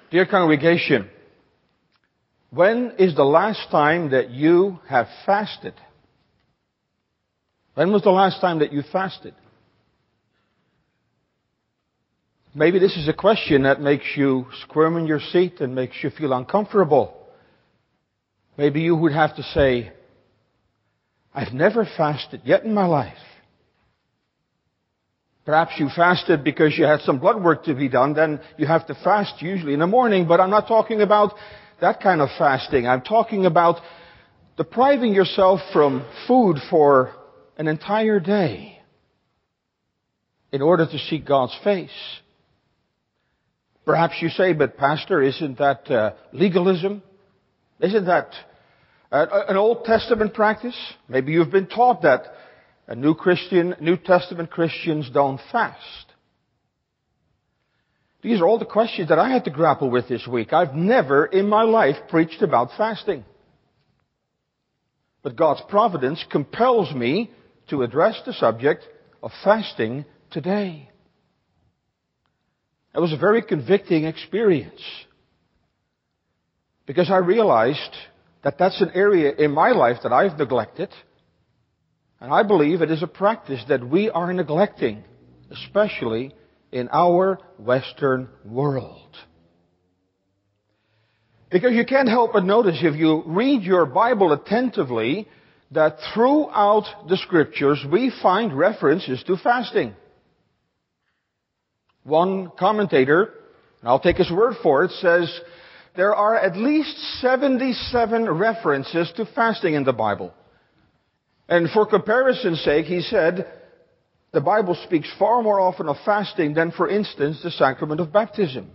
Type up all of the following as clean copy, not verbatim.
Dear congregation, when is the last time that you have fasted? When was the last time that you fasted? Maybe this is a question that makes you squirm in your seat and makes you feel uncomfortable. Maybe you would have to say, I've never fasted yet in my life. Perhaps you fasted because you had some blood work to be done, then you have to fast usually in the morning, but I'm not talking about that kind of fasting. I'm talking about depriving yourself from food for an entire day in order to seek God's face. Perhaps you say, but Pastor, isn't that legalism? Isn't that an Old Testament practice? Maybe you've been taught that New Testament Christians don't fast. These are all the questions that I had to grapple with this week. I've never in my life preached about fasting. But God's providence compels me to address the subject of fasting today. It was a very convicting experience, because I realized that that's an area in my life that I've neglected. And I believe it is a practice that we are neglecting, especially in our Western world. Because you can't help but notice, if you read your Bible attentively, that throughout the Scriptures we find references to fasting. One commentator, and I'll take his word for it, says there are at least 77 references to fasting in the Bible. And for comparison's sake, he said, the Bible speaks far more often of fasting than, for instance, the sacrament of baptism.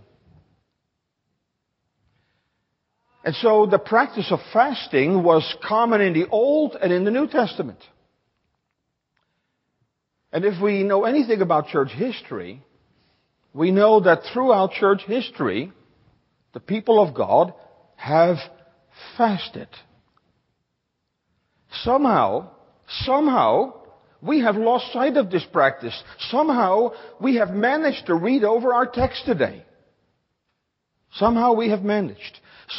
And so the practice of fasting was common in the Old and in the New Testament. And if we know anything about church history, we know that throughout church history, the people of God have fasted. Somehow, we have lost sight of this practice. Somehow, we have managed to read over our text today. Somehow we have managed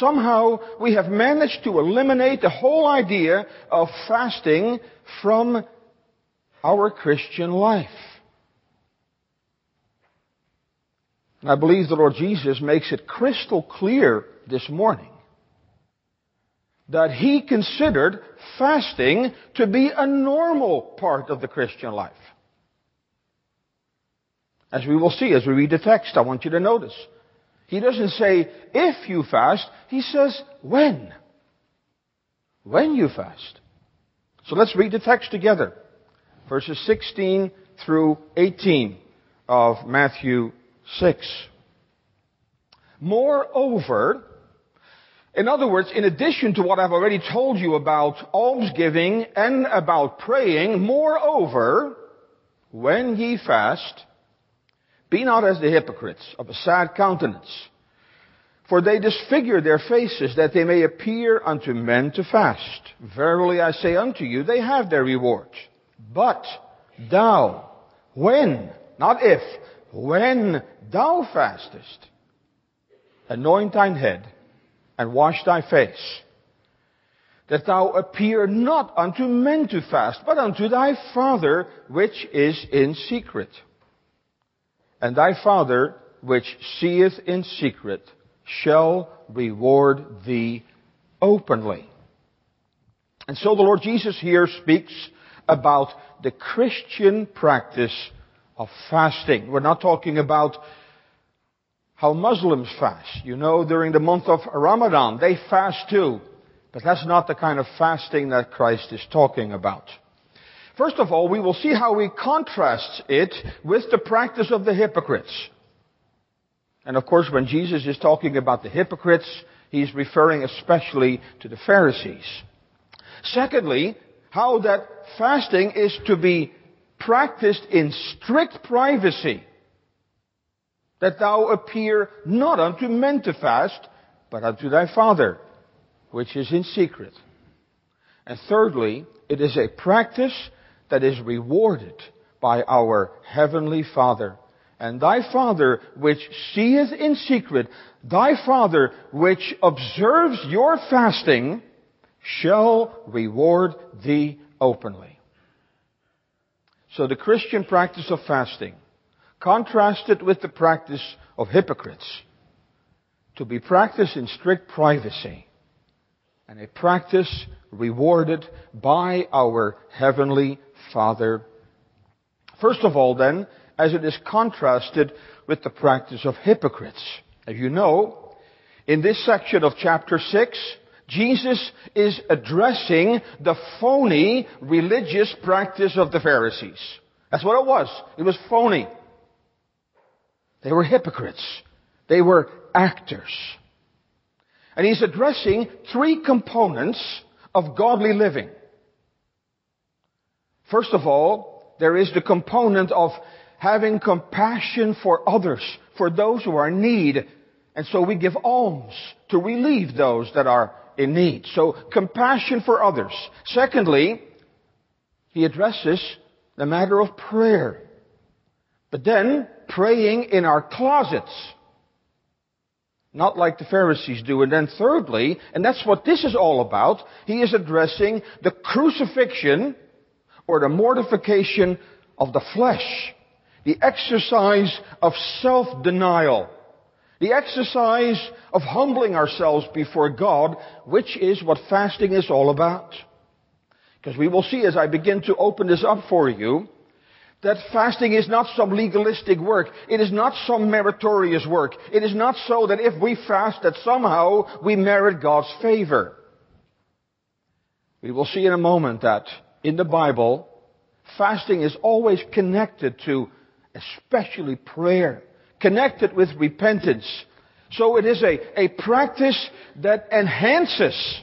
to eliminate the whole idea of fasting from our Christian life. And I believe the Lord Jesus makes it crystal clear this morning that He considered fasting to be a normal part of the Christian life. As we will see as we read the text, I want you to notice. He doesn't say, if you fast, He says, when. When you fast. So let's read the text together. Verses 16 through 18 of Matthew 6. Moreover, in other words, in addition to what I've already told you about almsgiving and about praying, moreover, when ye fast, be not as the hypocrites of a sad countenance, for they disfigure their faces, that they may appear unto men to fast. Verily I say unto you, they have their reward. But thou, when, not if, when thou fastest, anoint thine head, and wash thy face, that thou appear not unto men to fast, but unto thy Father which is in secret. And thy Father which seeth in secret shall reward thee openly. And so the Lord Jesus here speaks about the Christian practice of fasting. We're not talking about how Muslims fast. You know, during the month of Ramadan, they fast too. But that's not the kind of fasting that Christ is talking about. First of all, we will see how He contrasts it with the practice of the hypocrites. And of course, when Jesus is talking about the hypocrites, He's referring especially to the Pharisees. Secondly, how that fasting is to be practiced in strict privacy. That thou appear not unto men to fast, but unto thy Father, which is in secret. And thirdly, it is a practice that is rewarded by our Heavenly Father. And thy Father which seeth in secret, thy Father which observes your fasting, shall reward thee openly. So the Christian practice of fasting, contrasted with the practice of hypocrites, to be practiced in strict privacy, and a practice rewarded by our Heavenly Father. First of all then, as it is contrasted with the practice of hypocrites. As you know, in this section of chapter 6, Jesus is addressing the phony religious practice of the Pharisees. That's what it was. It was phony. They were hypocrites. They were actors. And he's addressing three components of godly living. First of all, there is the component of having compassion for others, for those who are in need. And so we give alms to relieve those that are in need. So compassion for others. Secondly, he addresses the matter of prayer. But then praying in our closets. Not like the Pharisees do. And then thirdly, and that's what this is all about, he is addressing the crucifixion or the mortification of the flesh. The exercise of self-denial. The exercise of humbling ourselves before God, which is what fasting is all about. Because we will see as I begin to open this up for you, that fasting is not some legalistic work. It is not some meritorious work. It is not so that if we fast that somehow we merit God's favor. We will see in a moment that in the Bible, fasting is always connected to especially prayer, connected with repentance. So it is a practice that enhances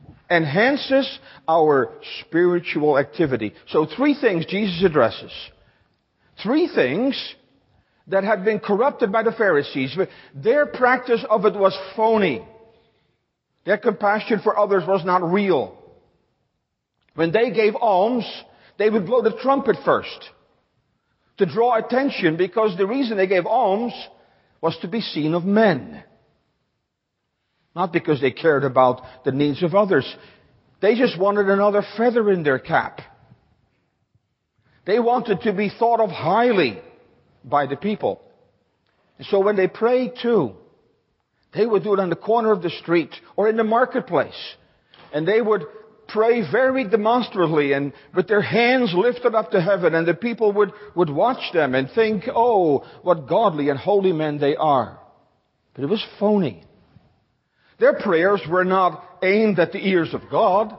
our spiritual activity. So three things Jesus addresses. Three things that had been corrupted by the Pharisees. Their practice of it was phony. Their compassion for others was not real. When they gave alms, they would blow the trumpet first to draw attention, because the reason they gave alms was to be seen of men. Not because they cared about the needs of others. They just wanted another feather in their cap. They wanted to be thought of highly by the people. And so when they prayed too, they would do it on the corner of the street or in the marketplace. And they would pray very demonstratively and with their hands lifted up to heaven, and the people would watch them and think, oh, what godly and holy men they are. But it was phony. Their prayers were not aimed at the ears of God.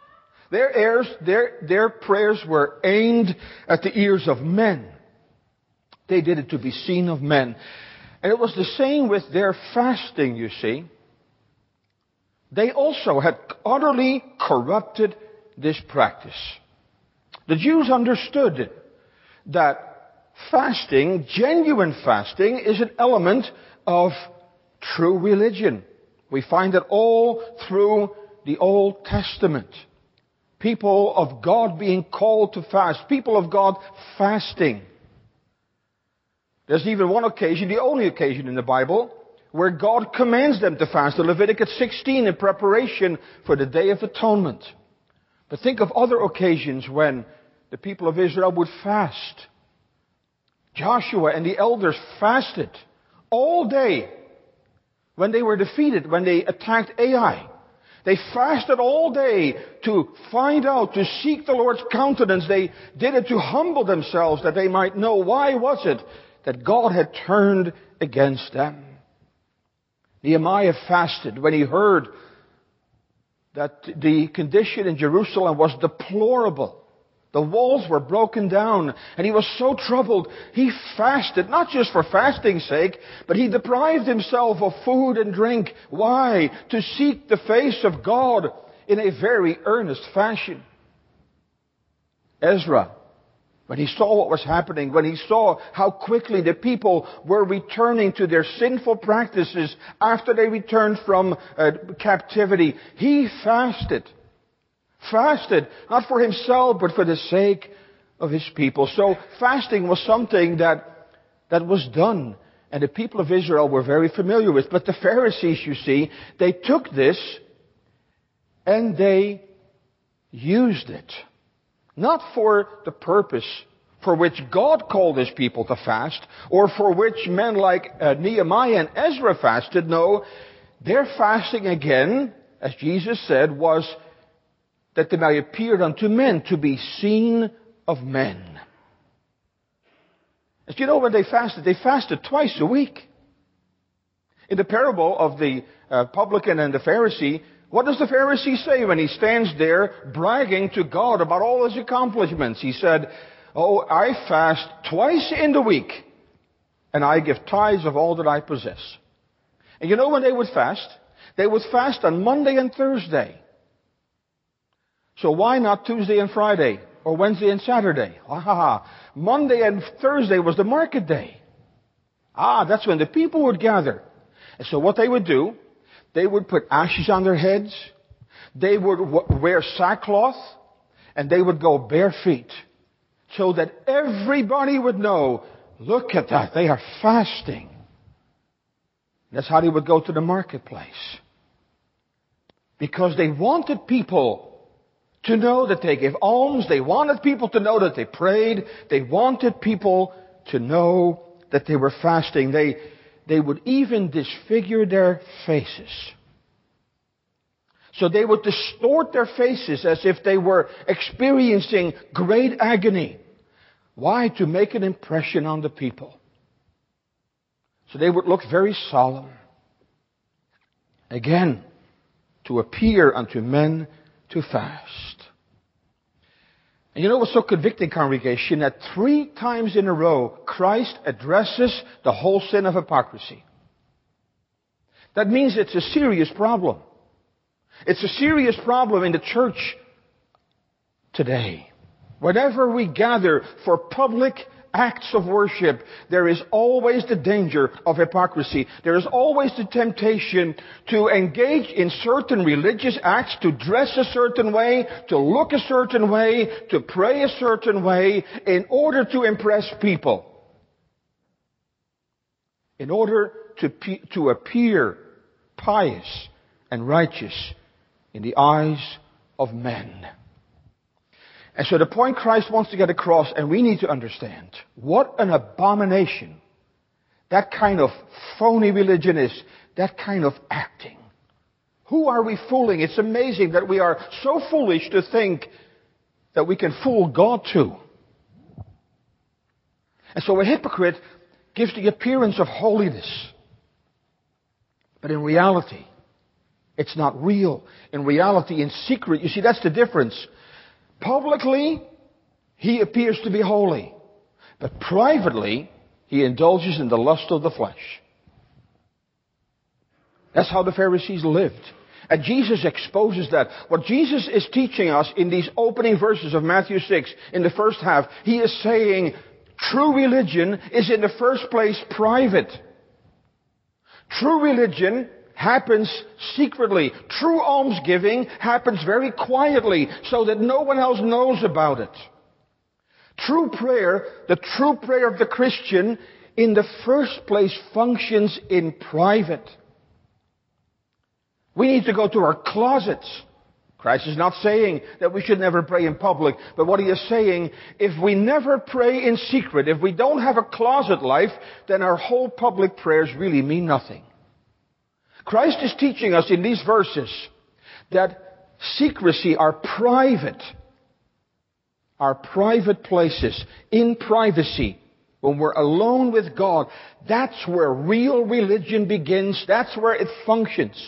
Their prayers were aimed at the ears of men. They did it to be seen of men. And it was the same with their fasting, you see. They also had utterly corrupted this practice. The Jews understood that fasting, genuine fasting, is an element of true religion. We find it all through the Old Testament. People of God being called to fast. People of God fasting. There's even one occasion, the only occasion in the Bible, where God commands them to fast. In Leviticus 16 in preparation for the Day of Atonement. But think of other occasions when the people of Israel would fast. Joshua and the elders fasted all day when they were defeated, when they attacked Ai. They fasted all day to find out, to seek the Lord's countenance. They did it to humble themselves that they might know why was it that God had turned against them. Nehemiah fasted when he heard that the condition in Jerusalem was deplorable. The walls were broken down, and he was so troubled. He fasted, not just for fasting's sake, but he deprived himself of food and drink. Why? To seek the face of God in a very earnest fashion. Ezra, when he saw what was happening, when he saw how quickly the people were returning to their sinful practices after they returned from captivity, he fasted. Fasted, not for himself, but for the sake of his people. So fasting was something that that was done, and the people of Israel were very familiar with. But the Pharisees, you see, they took this and they used it. Not for the purpose for which God called His people to fast, or for which men like Nehemiah and Ezra fasted. No, their fasting again, as Jesus said, was that they may appear unto men, to be seen of men. As you know, when they fasted twice a week. In the parable of the publican and the Pharisee, what does the Pharisee say when he stands there bragging to God about all his accomplishments? He said, "Oh, I fast twice in the week, and I give tithes of all that I possess." And you know when they would fast? They would fast on Monday and Thursday. So why not Tuesday and Friday? Or Wednesday and Saturday? Monday and Thursday was the market day. That's when the people would gather. And so what they would do, they would put ashes on their heads, they would wear sackcloth, and they would go bare feet. So that everybody would know, look at that, they are fasting. That's how they would go to the marketplace. Because they wanted people to know that they gave alms. They wanted people to know that they prayed. They wanted people to know that they were fasting. They would even disfigure their faces. So they would distort their faces as if they were experiencing great agony. Why? To make an impression on the people. So they would look very solemn. Again, to appear unto men to fast. And you know what's so convicting, congregation? That 3 times in a row, Christ addresses the whole sin of hypocrisy. That means it's a serious problem. It's a serious problem in the church today. Whenever we gather for public acts of worship, there is always the danger of hypocrisy. There is always the temptation to engage in certain religious acts, to dress a certain way, to look a certain way, to pray a certain way, in order to impress people. In order to appear pious and righteous in the eyes of men. And so the point Christ wants to get across, and we need to understand, what an abomination that kind of phony religion is, that kind of acting. Who are we fooling? It's amazing that we are so foolish to think that we can fool God too. And so a hypocrite gives the appearance of holiness. But in reality, it's not real. In reality, in secret, you see, that's the difference. Publicly, he appears to be holy. But privately, he indulges in the lust of the flesh. That's how the Pharisees lived. And Jesus exposes that. What Jesus is teaching us in these opening verses of Matthew 6, in the first half, he is saying, true religion is in the first place private. True religion happens secretly. True almsgiving happens very quietly so that no one else knows about it. True prayer, the true prayer of the Christian, in the first place functions in private. We need to go to our closets. Christ is not saying that we should never pray in public, but what he is saying, if we never pray in secret, if we don't have a closet life, then our whole public prayers really mean nothing. Christ is teaching us in these verses that secrecy, our private places, in privacy, when we're alone with God, that's where real religion begins, that's where it functions.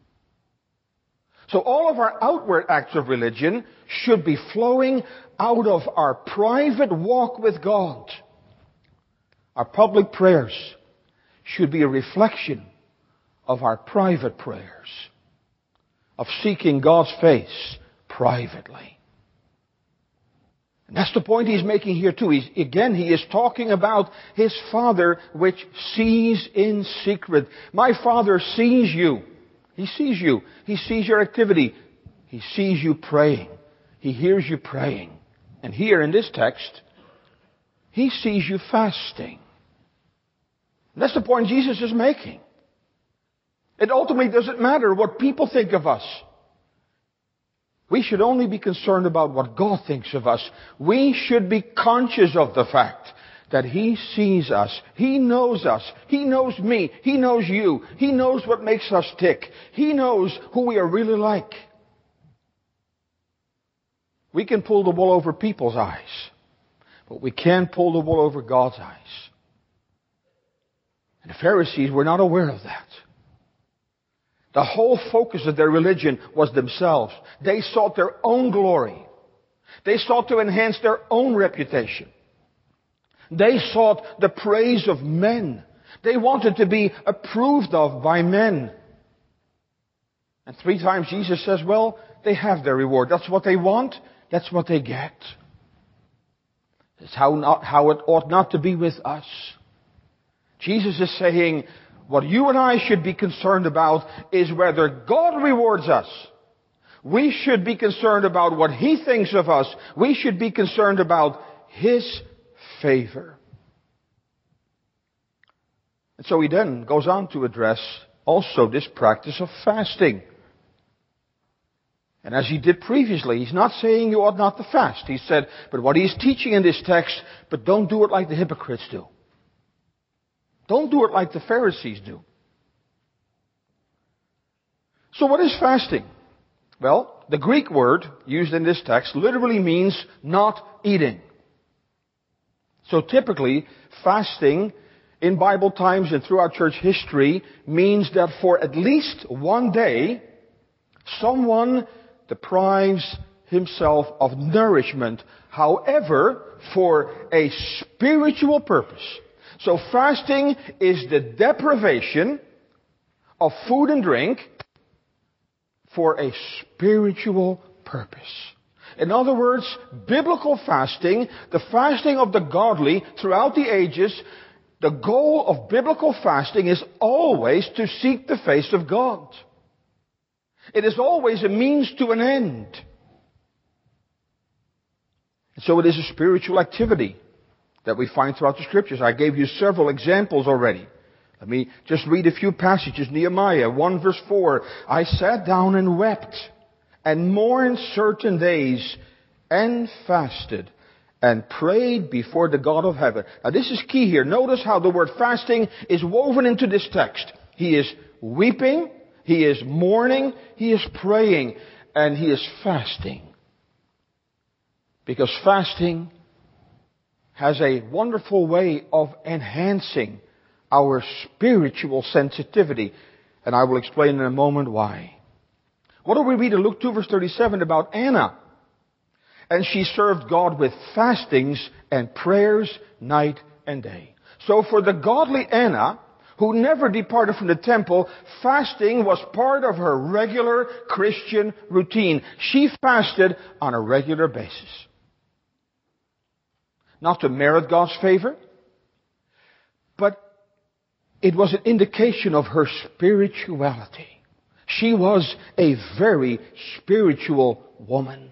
So all of our outward acts of religion should be flowing out of our private walk with God. Our public prayers should be a reflection of our private prayers, of seeking God's face privately. And that's the point he's making here too. He is talking about his Father which sees in secret. My Father sees you. He sees you. He sees your activity. He sees you praying. He hears you praying. And here in this text, he sees you fasting. That's the point Jesus is making. It ultimately doesn't matter what people think of us. We should only be concerned about what God thinks of us. We should be conscious of the fact that He sees us. He knows us. He knows me. He knows you. He knows what makes us tick. He knows who we are really like. We can pull the wool over people's eyes, but we can't pull the wool over God's eyes. And the Pharisees were not aware of that. The whole focus of their religion was themselves. They sought their own glory. They sought to enhance their own reputation. They sought the praise of men. They wanted to be approved of by men. And 3 times Jesus says, well, they have their reward. That's what they want. That's what they get. That's how it ought not to be with us. Jesus is saying, what you and I should be concerned about is whether God rewards us. We should be concerned about what He thinks of us. We should be concerned about His favor. And so He then goes on to address also this practice of fasting. And as He did previously, He's not saying you ought not to fast. He said, but what He's teaching in this text, but don't do it like the hypocrites do. Don't do it like the Pharisees do. So what is fasting? Well, the Greek word used in this text literally means not eating. So typically, fasting in Bible times and throughout church history means that for at least one day, someone deprives himself of nourishment, however, for a spiritual purpose. So fasting is the deprivation of food and drink for a spiritual purpose. In other words, biblical fasting, the fasting of the godly throughout the ages, the goal of biblical fasting is always to seek the face of God. It is always a means to an end. And so it is a spiritual activity that we find throughout the Scriptures. I gave you several examples already. Let me just read a few passages. Nehemiah 1 verse 4. I sat down and wept and mourned certain days and fasted and prayed before the God of heaven. Now this is key here. Notice how the word fasting is woven into this text. He is weeping, he is mourning, he is praying, and he is fasting. Because fasting has a wonderful way of enhancing our spiritual sensitivity. And I will explain in a moment why. What do we read in Luke 2 verse 37 about Anna? And she served God with fastings and prayers night and day. So for the godly Anna, who never departed from the temple, fasting was part of her regular Christian routine. She fasted on a regular basis. Not to merit God's favor, but it was an indication of her spirituality. She was a very spiritual woman.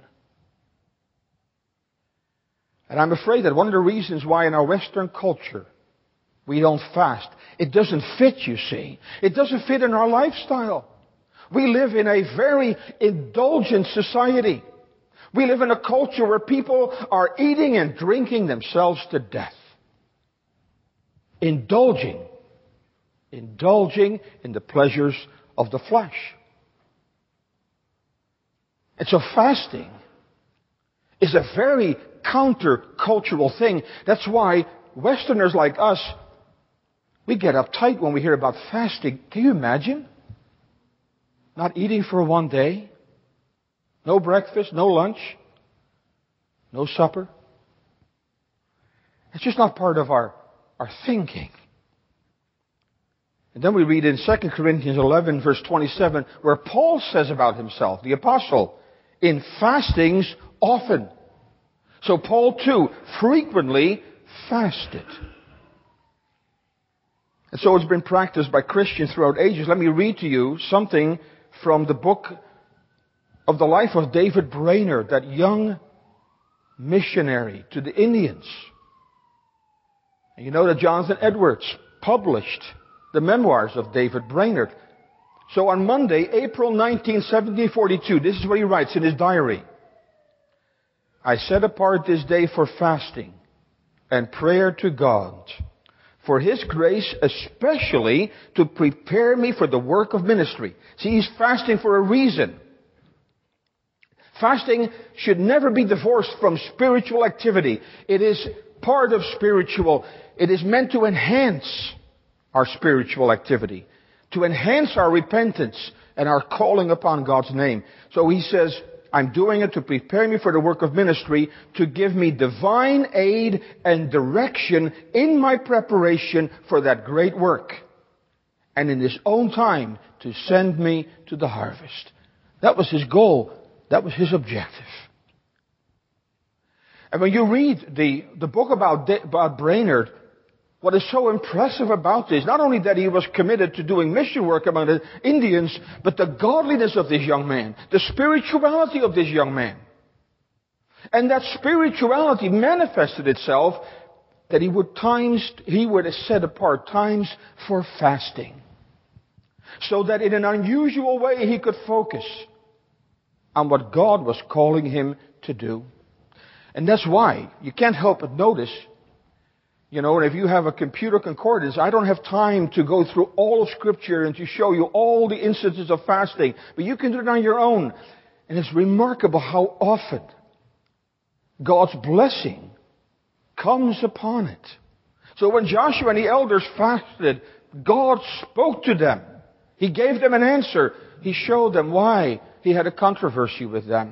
And I'm afraid that one of the reasons why in our Western culture we don't fast, it doesn't fit, you see. It doesn't fit in our lifestyle. We live in a very indulgent society. We live in a culture where people are eating and drinking themselves to death. Indulging in the pleasures of the flesh. And so fasting is a very counter-cultural thing. That's why Westerners like us, we get uptight when we hear about fasting. Can you imagine? Not eating for one day. No breakfast, no lunch, no supper. It's just not part of our thinking. And then we read in 2 Corinthians 11 verse 27 where Paul says about himself, the apostle, in fastings often. So Paul too frequently fasted. And so it's been practiced by Christians throughout ages. Let me read to you something from the book of the life of David Brainerd, that young missionary to the Indians. And you know that Jonathan Edwards published the memoirs of David Brainerd. So on Monday, April 19, 1742, this is what he writes in his diary. I set apart this day for fasting and prayer to God, for His grace especially to prepare me for the work of ministry. See, he's fasting for a reason. Fasting should never be divorced from spiritual activity. It is part of spiritual. It is meant to enhance our spiritual activity, to enhance our repentance and our calling upon God's name. So he says, I'm doing it to prepare me for the work of ministry, to give me divine aid and direction in my preparation for that great work. And in His own time, to send me to the harvest. That was his goal. That was his objective. And when you read the book about Brainerd, what is so impressive about this, not only that he was committed to doing mission work among the Indians, but the godliness of this young man, the spirituality of this young man. And that spirituality manifested itself that he would set apart times for fasting. So that in an unusual way he could focus on what God was calling him to do. And that's why you can't help but notice, and if you have a computer concordance, I don't have time to go through all of Scripture and to show you all the instances of fasting. But you can do it on your own. And it's remarkable how often God's blessing comes upon it. So when Joshua and the elders fasted, God spoke to them. He gave them an answer. He showed them why he had a controversy with them.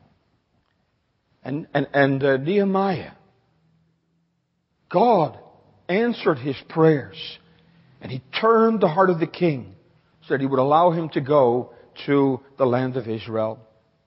And Nehemiah, God answered his prayers, and He turned the heart of the king so that he would allow him to go to the land of Israel.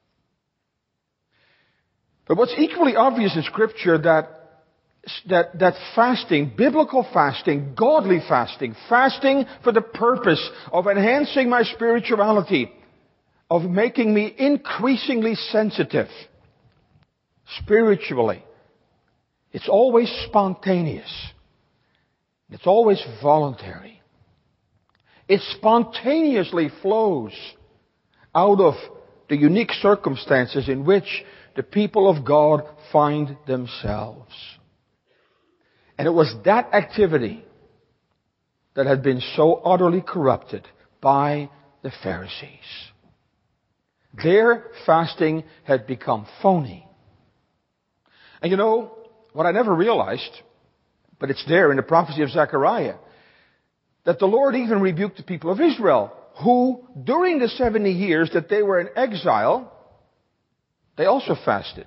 But what's equally obvious in Scripture that fasting, biblical fasting, godly fasting, fasting for the purpose of enhancing my spirituality, of making me increasingly sensitive spiritually, it's always spontaneous. It's always voluntary. It spontaneously flows out of the unique circumstances in which the people of God find themselves. And it was that activity that had been so utterly corrupted by the Pharisees. Their fasting had become phony. And what I never realized, but it's there in the prophecy of Zechariah, that the Lord even rebuked the people of Israel, who during the 70 years that they were in exile, they also fasted.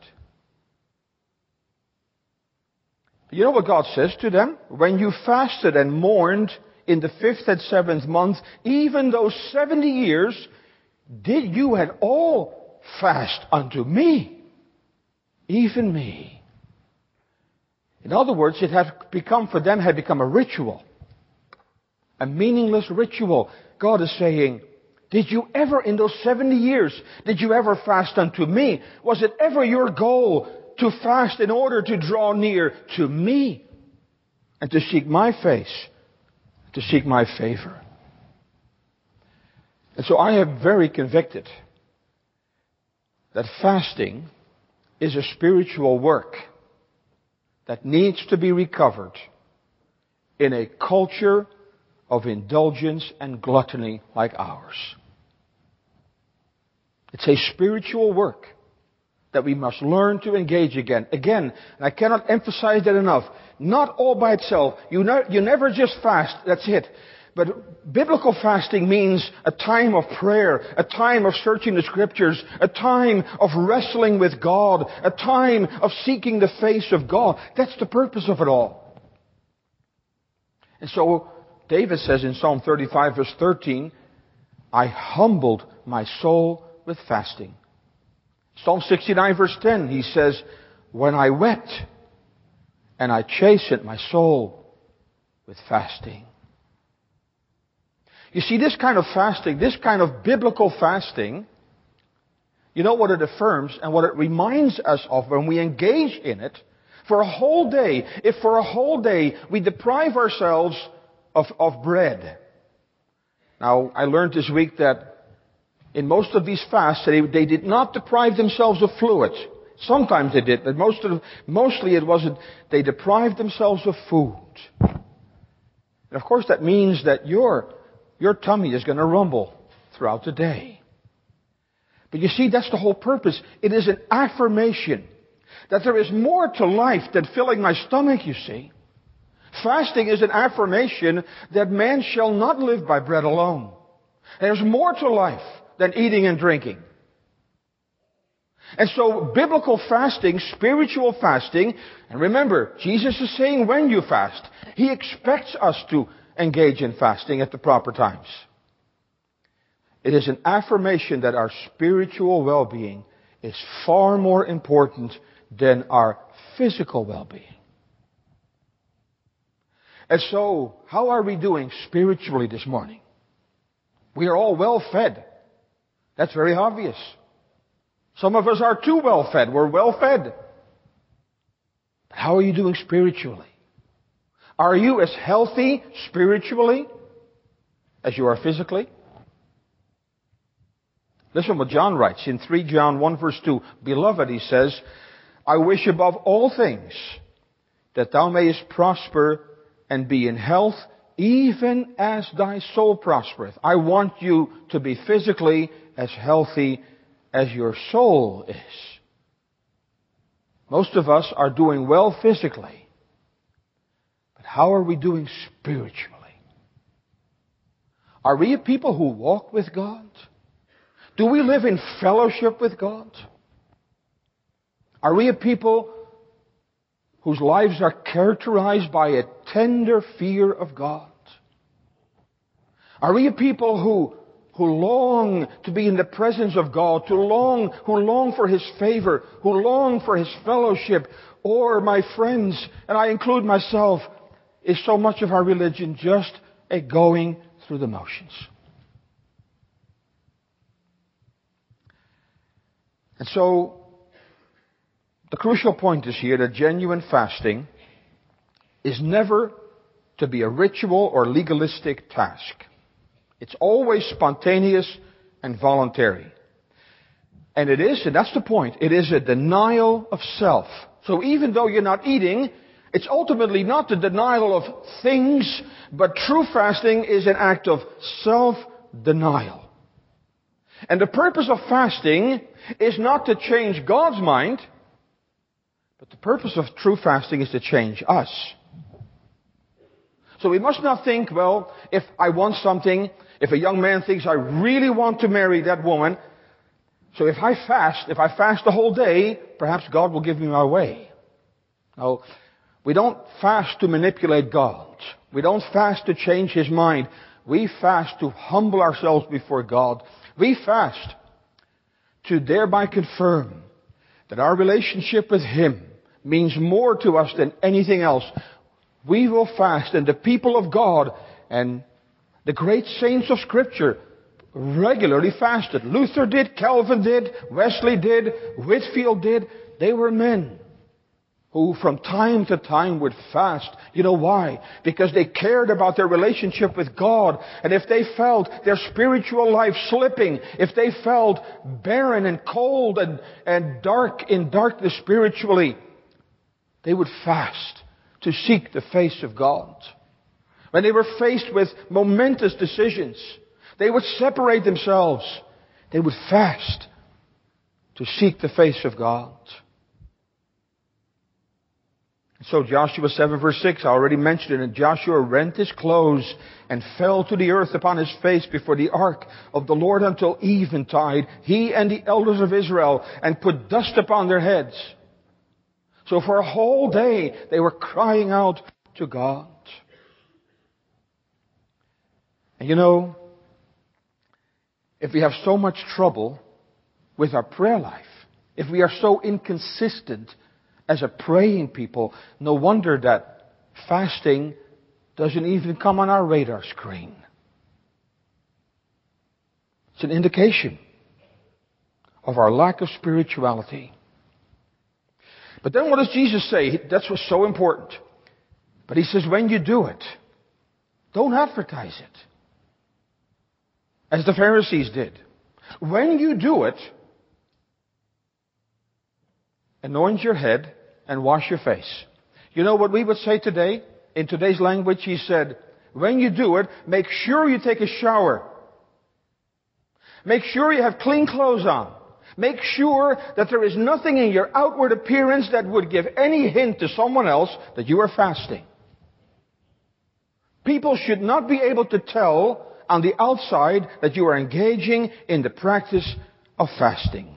You know what God says to them? When you fasted and mourned in the 5th and 7th month, even those 70 years, did you at all fast unto me? Even me. In other words, it had become a ritual. A meaningless ritual. God is saying, did you ever, in those 70 years, did you ever fast unto me? Was it ever your goal to fast in order to draw near to me? And to seek my face? To seek my favor? And so I am very convicted that fasting is a spiritual work that needs to be recovered in a culture of indulgence and gluttony like ours. It's a spiritual work that we must learn to engage again. Again, and I cannot emphasize that enough, not all by itself. You never just fast, that's it. But biblical fasting means a time of prayer, a time of searching the Scriptures, a time of wrestling with God, a time of seeking the face of God. That's the purpose of it all. And so David says in Psalm 35 verse 13, I humbled my soul with fasting. Psalm 69 verse 10, he says, when I wept and I chastened my soul with fasting. You see, this kind of fasting, this kind of biblical fasting, you know what it affirms and what it reminds us of when we engage in it. For a whole day, if for a whole day we deprive ourselves of bread. Now, I learned this week that in most of these fasts, they did not deprive themselves of fluids. Sometimes they did, but mostly it wasn't. They deprived themselves of food. And of course, that means that your tummy is going to rumble throughout the day. But you see, that's the whole purpose. It is an affirmation that there is more to life than filling my stomach, you see. Fasting is an affirmation that man shall not live by bread alone. There's more to life than eating and drinking. And so biblical fasting, spiritual fasting, and remember, Jesus is saying when you fast, He expects us to engage in fasting at the proper times. It is an affirmation that our spiritual well-being is far more important than our physical well-being. And so, how are we doing spiritually this morning? We are all well fed. That's very obvious. Some of us are too well fed. We're well fed. But how are you doing spiritually? Are you as healthy spiritually as you are physically? Listen what John writes in 3 John 1 verse 2. Beloved, he says, I wish above all things that thou mayest prosper and be in health, even as thy soul prospereth. I want you to be physically as healthy as your soul is. Most of us are doing well physically. But how are we doing spiritually? Are we a people who walk with God? Do we live in fellowship with God? Are we a people whose lives are characterized by a tender fear of God? Are we a people who long to be in the presence of God, who long for His favor, who long for His fellowship? Or, my friends, and I include myself, is so much of our religion just a going through the motions? And so, the crucial point is here that genuine fasting is never to be a ritual or legalistic task. It's always spontaneous and voluntary. And it is, and that's the point, it is a denial of self. So even though you're not eating, it's ultimately not the denial of things, but true fasting is an act of self-denial. And the purpose of fasting is not to change God's mind, but the purpose of true fasting is to change us. So we must not think, well, if I want something, if a young man thinks I really want to marry that woman, so if I fast the whole day, perhaps God will give me my way. No, we don't fast to manipulate God. We don't fast to change His mind. We fast to humble ourselves before God. We fast to thereby confirm that our relationship with Him means more to us than anything else. We will fast, and the people of God and the great saints of Scripture regularly fasted. Luther did, Calvin did, Wesley did, Whitefield did. They were men who from time to time would fast. You know why? Because they cared about their relationship with God. And if they felt their spiritual life slipping, if they felt barren and cold and dark in darkness spiritually, they would fast to seek the face of God. When they were faced with momentous decisions, they would separate themselves. They would fast to seek the face of God. So Joshua 7 verse 6, I already mentioned it, and Joshua rent his clothes and fell to the earth upon his face before the ark of the Lord until eventide, he and the elders of Israel, and put dust upon their heads. So for a whole day they were crying out to God. And you know, if we have so much trouble with our prayer life, if we are so inconsistent as a praying people, no wonder that fasting doesn't even come on our radar screen. It's an indication of our lack of spirituality. But then what does Jesus say? That's what's so important. But He says, when you do it, Don't advertise it, as the Pharisees did. When you do it, anoint your head and wash your face. You know what we would say today? In today's language, he said, when you do it, make sure you take a shower. Make sure you have clean clothes on. Make sure that there is nothing in your outward appearance that would give any hint to someone else that you are fasting. People should not be able to tell on the outside that you are engaging in the practice of fasting.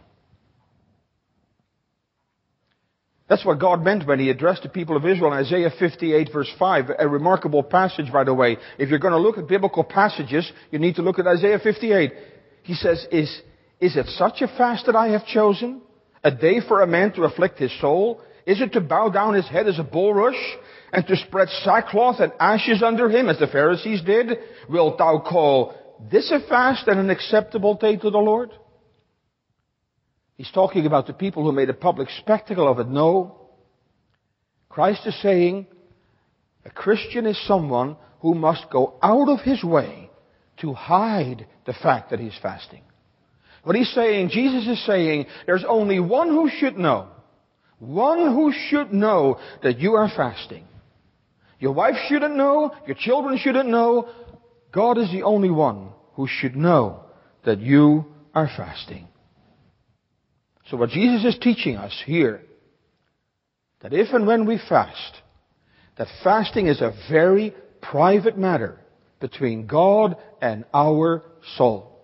That's what God meant when He addressed the people of Israel in Isaiah 58 verse 5. A remarkable passage, by the way. If you're going to look at biblical passages, you need to look at Isaiah 58. He says, Is it such a fast that I have chosen? A day for a man to afflict his soul? Is it to bow down his head as a bulrush, and to spread sackcloth and ashes under him, as the Pharisees did? Wilt thou call this a fast and an acceptable day to the Lord? He's talking about the people who made a public spectacle of it. No. Christ is saying, a Christian is someone who must go out of his way to hide the fact that he's fasting. What he's saying, Jesus is saying, there's only one who should know. One who should know that you are fasting. Your wife shouldn't know. Your children shouldn't know. God is the only one who should know that you are fasting. So what Jesus is teaching us here, that if and when we fast, that fasting is a very private matter between God and our soul.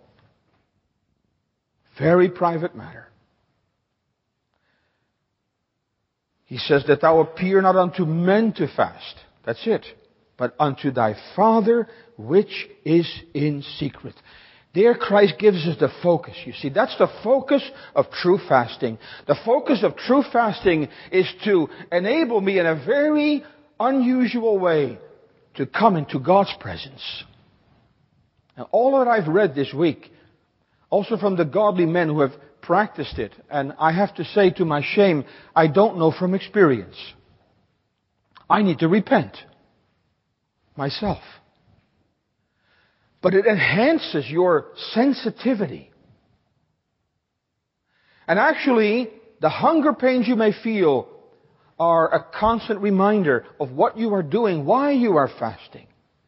Very private matter. He says that thou appear not unto men to fast. That's it. But unto thy Father which is in secret. There Christ gives us the focus. You see, that's the focus of true fasting. The focus of true fasting is to enable me in a very unusual way to come into God's presence. And all that I've read this week, also from the godly men who have practiced it, and I have to say to my shame, I don't know from experience. I need to repent myself. But it enhances your sensitivity. And actually, the hunger pains you may feel are a constant reminder of what you are doing, why you are fasting.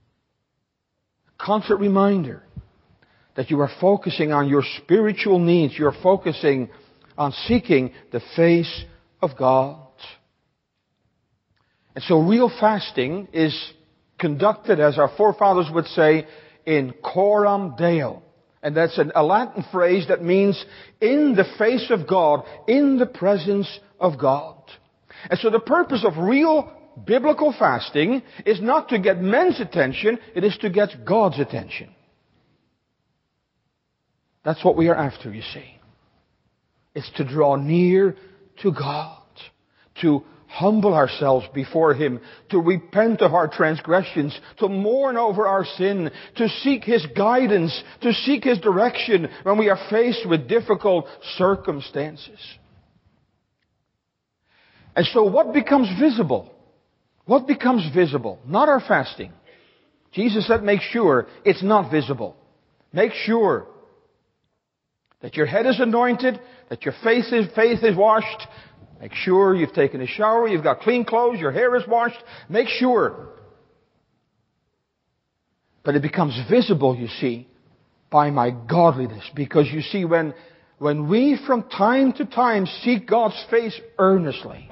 A constant reminder that you are focusing on your spiritual needs. You're focusing on seeking the face of God. And so real fasting is conducted, as our forefathers would say, in coram Deo. And that's a Latin phrase that means in the face of God, in the presence of God. And so the purpose of real biblical fasting is not to get men's attention, it is to get God's attention. That's what we are after, you see. It's to draw near to God, to humble ourselves before Him, to repent of our transgressions, to mourn over our sin, to seek His guidance, to seek His direction when we are faced with difficult circumstances. And so what becomes visible? What becomes visible? Not our fasting. Jesus said, make sure it's not visible. Make sure that your head is anointed, that your face is washed. Make sure you've taken a shower, you've got clean clothes, your hair is washed. Make sure. But it becomes visible, you see, by my godliness. Because you see, when we from time to time seek God's face earnestly,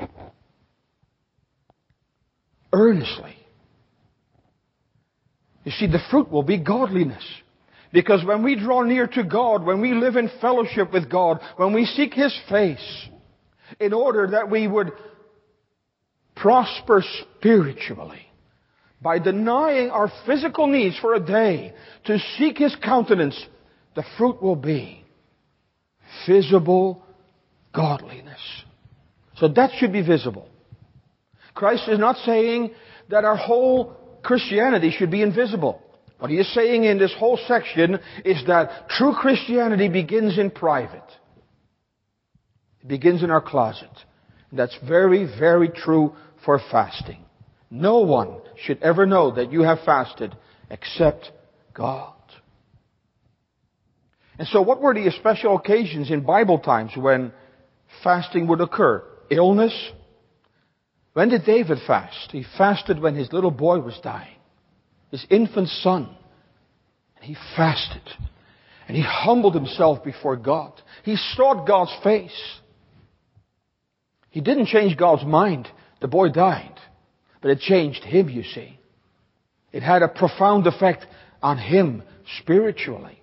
you see, the fruit will be godliness. Because when we draw near to God, when we live in fellowship with God, when we seek His face, in order that we would prosper spiritually, by denying our physical needs for a day to seek His countenance, the fruit will be visible godliness. So that should be visible. Christ is not saying that our whole Christianity should be invisible. What He is saying in this whole section is that true Christianity begins in private. It begins in our closet. And that's very, very true for fasting. No one should ever know that you have fasted except God. And so what were the special occasions in Bible times when fasting would occur? Illness. When did David fast? He fasted when his little boy was dying, his infant son. And he fasted. And he humbled himself before God. He sought God's face. He didn't change God's mind. The boy died. But it changed him, you see. It had a profound effect on him spiritually.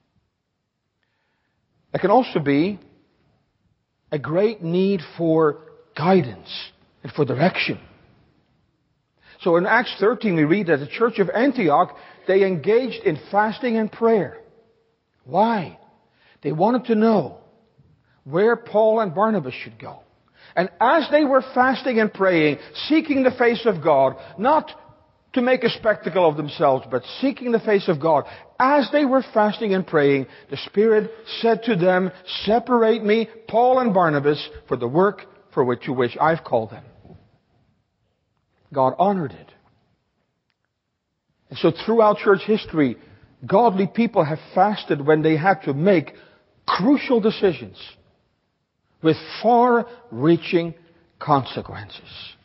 There can also be a great need for guidance and for direction. So in Acts 13 we read that the church of Antioch, they engaged in fasting and prayer. Why? They wanted to know where Paul and Barnabas should go. And as they were fasting and praying, seeking the face of God, not to make a spectacle of themselves, but seeking the face of God, as they were fasting and praying, the Spirit said to them, separate me, Paul and Barnabas, for the work to which I've called them. God honored it. And so throughout church history, godly people have fasted when they had to make crucial decisions with far-reaching consequences.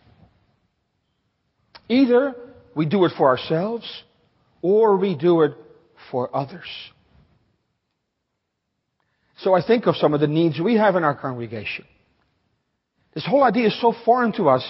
Either we do it for ourselves or we do it for others. So I think of some of the needs we have in our congregation. This whole idea is so foreign to us.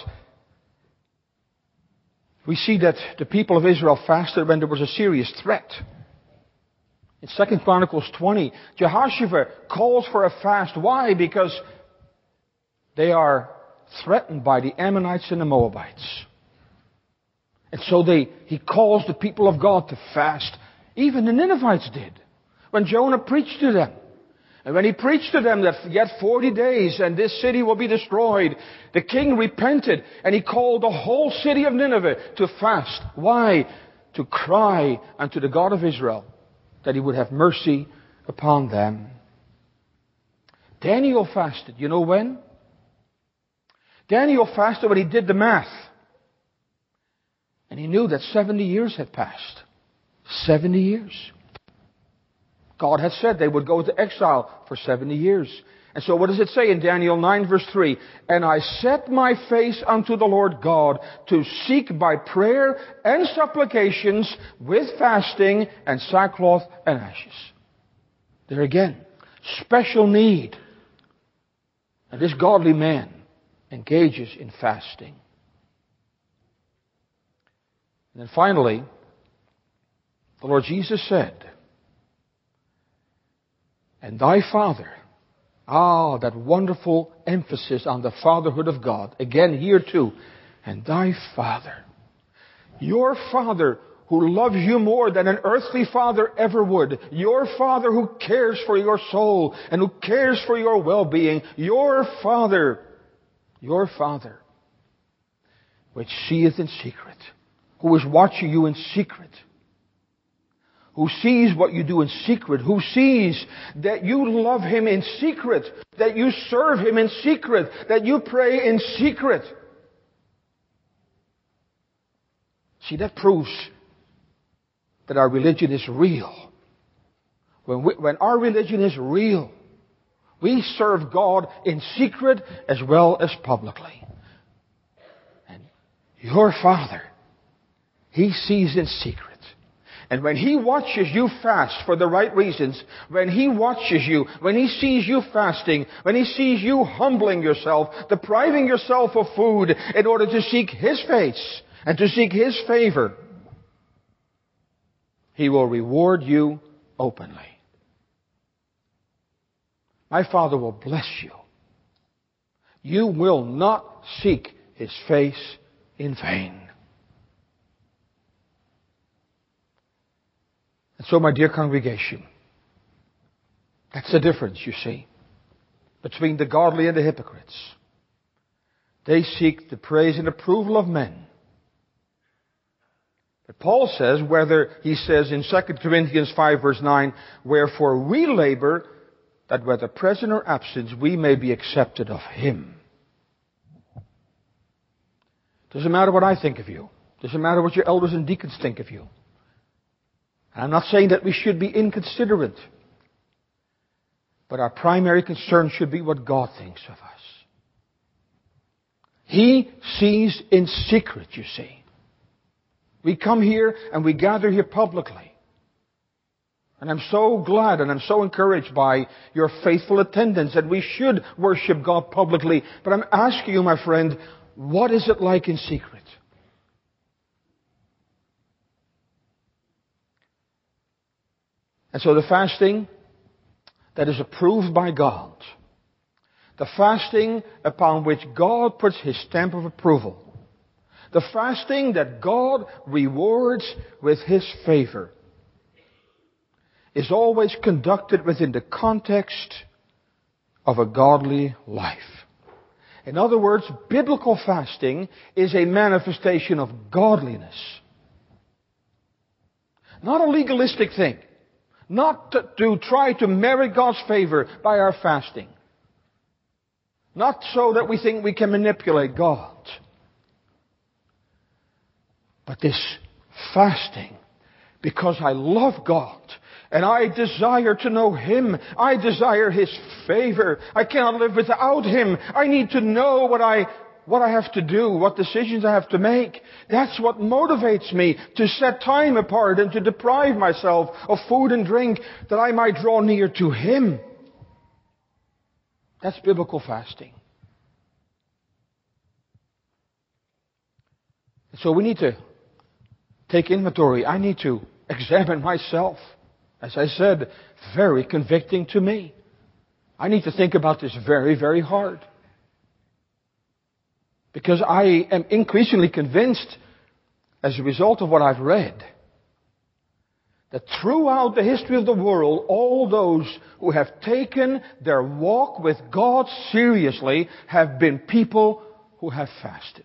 We see that the people of Israel fasted when there was a serious threat. In 2 Chronicles 20, Jehoshaphat calls for a fast. Why? Because they are threatened by the Ammonites and the Moabites. And so he calls the people of God to fast. Even the Ninevites did. When Jonah preached to them. And when he preached to them that yet 40 days and this city will be destroyed, the king repented and he called the whole city of Nineveh to fast. Why? To cry unto the God of Israel that he would have mercy upon them. Daniel fasted. You know when? Daniel fasted when he did the math. And he knew that 70 years had passed. 70 years. God had said they would go to exile for 70 years. And so what does it say in Daniel 9 verse 3? And I set my face unto the Lord God to seek by prayer and supplications with fasting and sackcloth and ashes. There again, special need. And this godly man engages in fasting. And then finally, the Lord Jesus said, and thy Father. That wonderful emphasis on the fatherhood of God. Again, here too. And thy Father. Your Father who loves you more than an earthly father ever would. Your Father who cares for your soul and who cares for your well-being. Your Father. Your Father. Which seeth in secret. Who is watching you in secret. Who sees what you do in secret, who sees that you love Him in secret, that you serve Him in secret, that you pray in secret. See, that proves that our religion is real. When our religion is real, we serve God in secret as well as publicly. And your Father, He sees in secret. And when He watches you fast for the right reasons, when He watches you, when He sees you fasting, when He sees you humbling yourself, depriving yourself of food in order to seek His face and to seek His favor, He will reward you openly. My Father will bless you. You will not seek His face in vain. And so, my dear congregation, that's the difference, you see, between the godly and the hypocrites. They seek the praise and approval of men. But Paul says, he says in 2 Corinthians 5 verse 9, wherefore we labor that whether present or absent, we may be accepted of Him. Doesn't matter what I think of you. Doesn't matter what your elders and deacons think of you. I'm not saying that we should be inconsiderate, but our primary concern should be what God thinks of us. He sees in secret, you see. We come here and we gather here publicly. And I'm so glad and I'm so encouraged by your faithful attendance that we should worship God publicly. But I'm asking you, my friend, what is it like in secret? And so the fasting that is approved by God, the fasting upon which God puts His stamp of approval, the fasting that God rewards with His favor, is always conducted within the context of a godly life. In other words, biblical fasting is a manifestation of godliness. Not a legalistic thing. Not to try to merit God's favor by our fasting. Not so that we think we can manipulate God. But this fasting, because I love God, and I desire to know Him. I desire His favor. I cannot live without Him. I need to know what I have to do, what decisions I have to make. That's what motivates me to set time apart and to deprive myself of food and drink that I might draw near to Him. That's biblical fasting. So we need to take inventory. I need to examine myself. As I said, very convicting to me. I need to think about this very, very hard. Because I am increasingly convinced, as a result of what I've read, that throughout the history of the world, all those who have taken their walk with God seriously have been people who have fasted.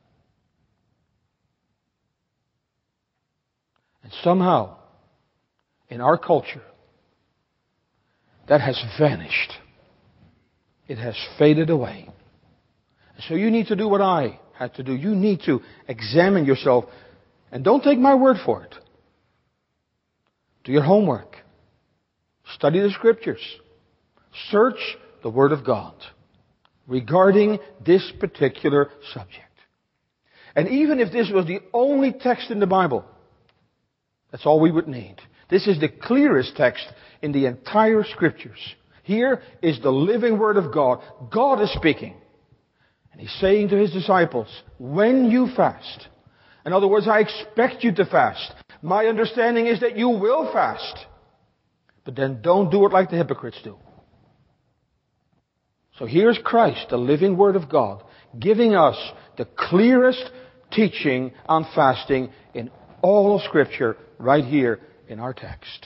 And somehow, in our culture, that has vanished. It has faded away. So you need to do what I had to do. You need to examine yourself. And don't take my word for it. Do your homework. Study the Scriptures. Search the Word of God regarding this particular subject. And even if this was the only text in the Bible, that's all we would need. This is the clearest text in the entire Scriptures. Here is the living Word of God. God is speaking. And He's saying to His disciples, when you fast, in other words, I expect you to fast. My understanding is that you will fast. But then don't do it like the hypocrites do. So here's Christ, the living Word of God, giving us the clearest teaching on fasting in all of Scripture right here in our text.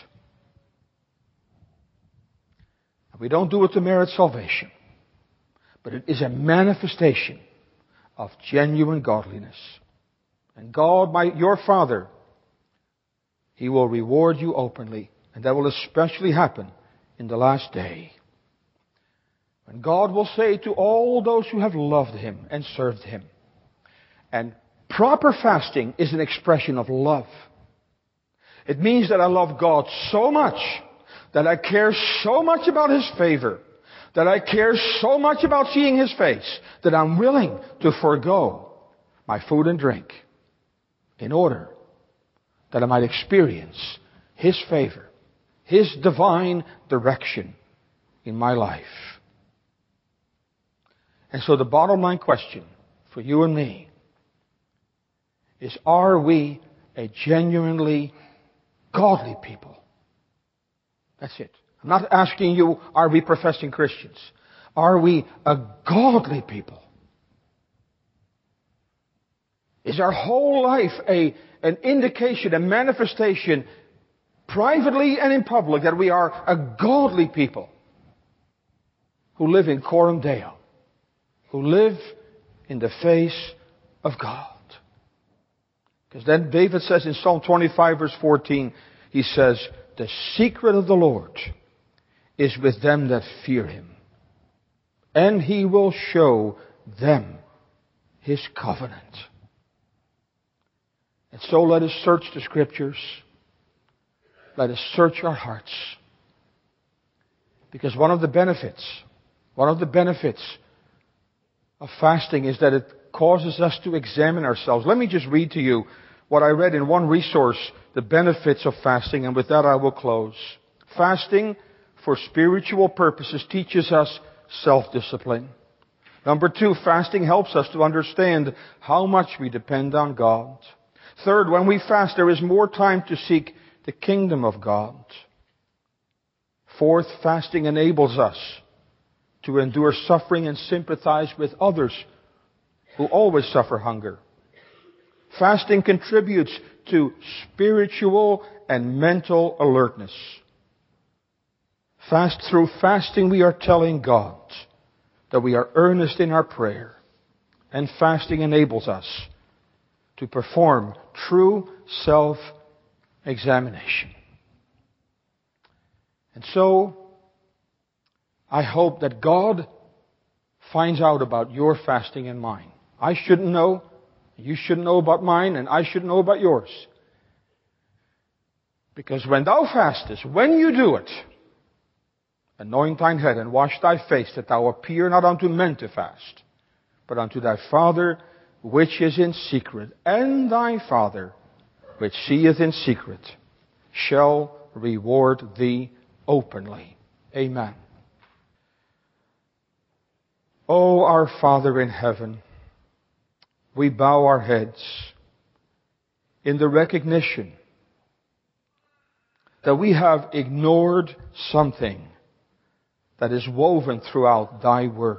We don't do it to merit salvation, but it is a manifestation of genuine godliness. And God, your Father, He will reward you openly, and that will especially happen in the last day. When God will say to all those who have loved Him and served Him, and proper fasting is an expression of love. It means that I love God so much, that I care so much about His favor, that I care so much about seeing His face, that I'm willing to forego my food and drink in order that I might experience His favor, His divine direction in my life. And so the bottom line question for you and me is, are we a genuinely godly people? That's it. I'm not asking you, are we professing Christians? Are we a godly people? Is our whole life an indication, a manifestation, privately and in public, that we are a godly people who live in coram Deo, who live in the face of God? Because then David says in Psalm 25 verse 14, he says, the secret of the Lord is with them that fear Him, and He will show them His covenant. And so let us search the Scriptures. let us search our hearts. Because one of the benefits of fasting is that it causes us to examine ourselves. Let me just read to you what I read in one resource, the benefits of fasting, and with that I will close. Fasting for spiritual purposes teaches us self-discipline. Number 2, fasting helps us to understand how much we depend on God. Third, when we fast, there is more time to seek the kingdom of God. Fourth, fasting enables us to endure suffering and sympathize with others who always suffer hunger. Fasting contributes to spiritual and mental alertness. Through fasting, we are telling God that we are earnest in our prayer. And fasting enables us to perform true self-examination. And so, I hope that God finds out about your fasting and mine. I shouldn't know, you shouldn't know about mine, and I shouldn't know about yours. Because when thou fastest, when you do it, anoint thine head and wash thy face, that thou appear not unto men to fast, but unto thy Father which is in secret, and thy Father which seeth in secret shall reward thee openly. Amen. O our Father in heaven, we bow our heads in the recognition that we have ignored something that is woven throughout thy word.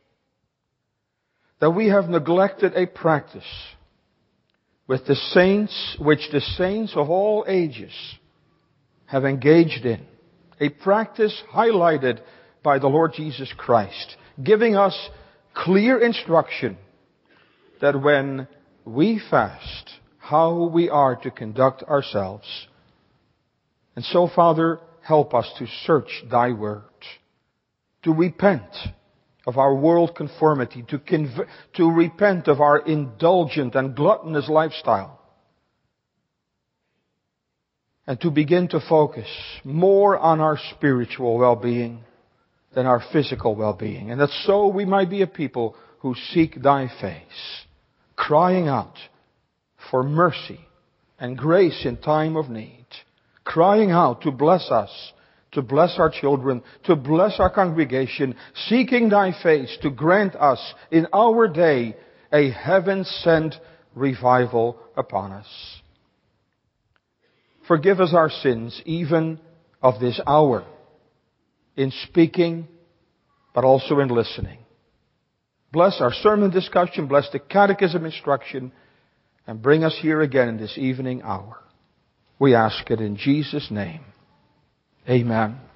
That we have neglected a practice which the saints of all ages have engaged in. A practice highlighted by the Lord Jesus Christ, giving us clear instruction that when we fast, how we are to conduct ourselves. And so, Father, help us to search thy word, to repent of our world conformity, to repent of our indulgent and gluttonous lifestyle, and to begin to focus more on our spiritual well-being than our physical well-being. And that so we might be a people who seek thy face, crying out for mercy and grace in time of need, crying out to bless us, to bless our children, to bless our congregation, seeking thy face to grant us in our day a heaven-sent revival upon us. Forgive us our sins, even of this hour, in speaking, but also in listening. Bless our sermon discussion, bless the catechism instruction, and bring us here again in this evening hour. We ask it in Jesus' name. Amen.